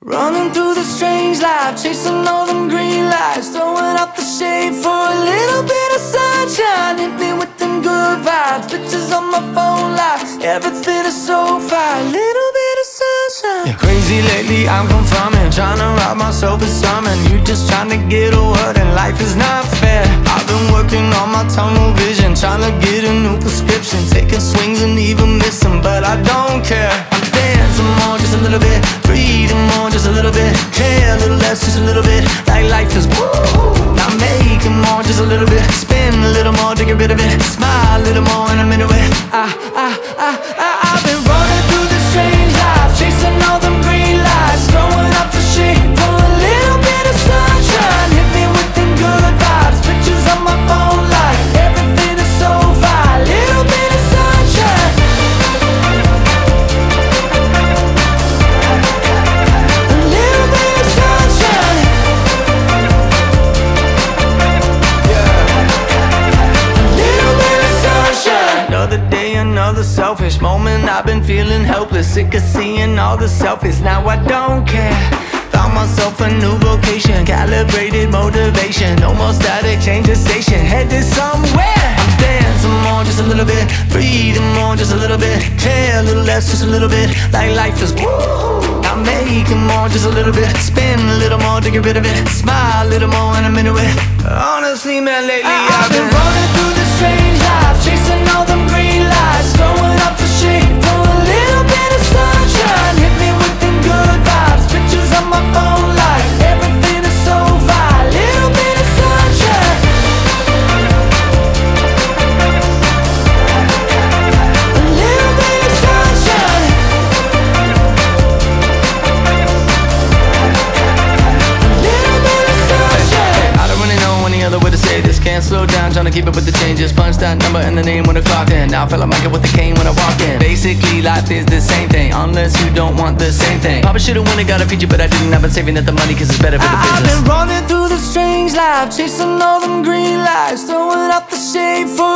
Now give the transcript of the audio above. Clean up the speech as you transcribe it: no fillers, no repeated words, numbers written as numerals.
Running through the strange life, chasing all them green lights, throwing out the shade for a little bit of sunshine. Hit me with them good vibes, pictures on my phone life, everything is so fine. Little bit of sunshine. Yeah, crazy lately, I'm confirming, trying to rob myself of something. You just trying to get a word and life is not fair. I've been working on my tunnel vision, trying to get a new prescription, taking swings and even missing, but I don't care. I'm dancing more, just a little bit, breathing more, just a little bit, care a little less, just a little bit, like life is woo. Now making more, just a little bit, spin a little more to get rid of it, smile a little more and I'm into it. I've been running through this strange life, chasing all them green lights, throwing up the shade for a little bit of sunshine. Hit me with them good vibes, pictures on my phone like everything is so fine. Little bit of sunshine. A little bit of sunshine. A little bit of sunshine. Another day, another selfish moment. I've been feeling helpless, sick of seeing all the selfies. Now I don't care. Found myself a new vocation, calibrated motivation. No more static, change the station, headed somewhere. I'm dancing more, just a little bit, breathing more, just a little bit, care a little less, just a little bit, like life is woo. I'm making more, just a little bit, spin a little more to get rid of it, smile a little more and I'm into it. Honestly, man, lately I've been running through this strange life, chasing all them green lights, throwing up the shade for a little bit of sunshine. Hit me with them good vibes, pictures on my phone like everything is so fine. Little bit of sunshine. A little bit of sunshine. A little bit of sunshine. I don't really know any other way to say this. Can't slow down, trying to keep up with the changes. Punch that number and the name when I clocked in. Now I feel like Michael with the cane when I walk in. Basically, life is the same thing, unless you don't want the same thing. Probably should've won it, got a feature, but I didn't. I've been saving up the money cause it's better for the business. I've been running through the strange life, chasing all them green lights, throwing out the shade for